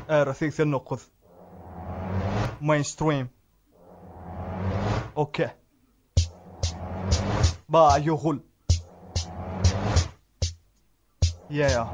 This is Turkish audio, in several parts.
رثيث النقذ mainstream اوكي با يغل yeah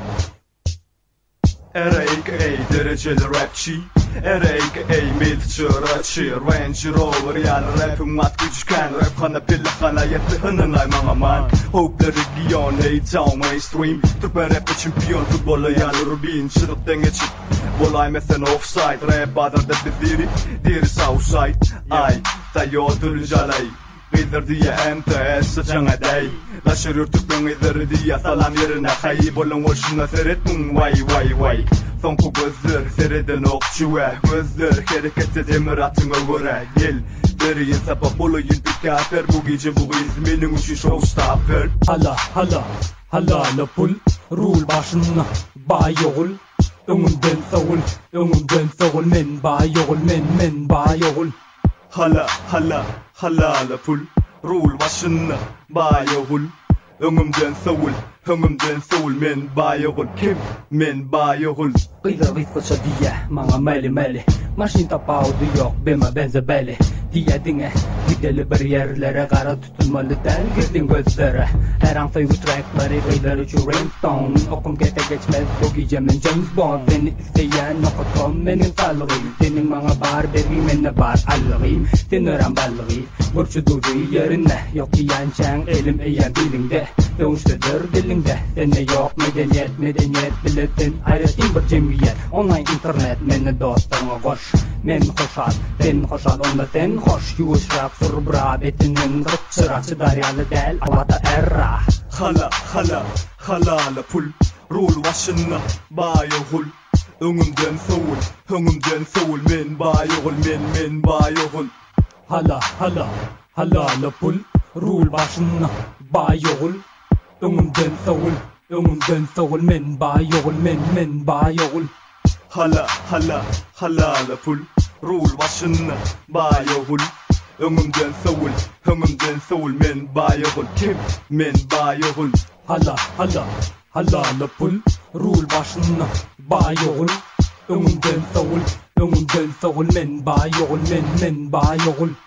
R.A.K.A. dereceli rapçi R.A.K.A. milçi rapçi Range Rover yani rap'in mat küçükken rap kana pille kana yetti hınınay mamaman Hope region A-Town mainstream Türkmen rap'e çimpiyon futbola yani Rubin Çırıktan geçip Bolay mesen offside Rap badarda diri southside Ay tayo dürüncalay Gider diye MTS saçangaday Laşırır Türkmen gider diye salam yerine Kayıp olan hoşuna seyrettin vay Sonku gözler sereden okçuva Gözler harekette demir atına göre Gel derin sabah olayın bir kafer Bu gece bu İzmir'in uçu showstopper Hala la pul Rul başına bayogul Önümden savul men bayogul men bayogul Hala la pul Rul başına bayogul Önümden savul men bayogul Kim men bayogul Kıyıda kısa diye Mga mali Maşin tapağıdı yok Bema benzebeli Diye dine Gideli bariyerlere Kara tutulmalı del Girdin gözlere Her an sayı trackları Kıyıları şu ringtone Okum kete geçmez Bu gecemin James Bond Beni isteyen okutum Benim salgıyım Senin mga barberi Menne bar algıyım Sen öğren balgıyım Burçu duruyor yerine Yok diyen çen Elim eğen dilinde Dönüştedir dilinde Sende yok medeniyet Biletin ayrıtın bir cemiyet Online internet Menne dostlarına koş Men hoşal Sen hoşal onda sen hoş Yuşrak surbra Betinin rıçırası daryalı del Avata erra Hala la pul Rul başına bayogul Önümden savul men bayogul Hala la pul Rul başına bayogul Önümden savul men bayogul Hala la pul Rul başına bayogul Önümden savul men bayogul Kim men bayogul Hala la pul Rul başına bayogul Önümden savul men bayogul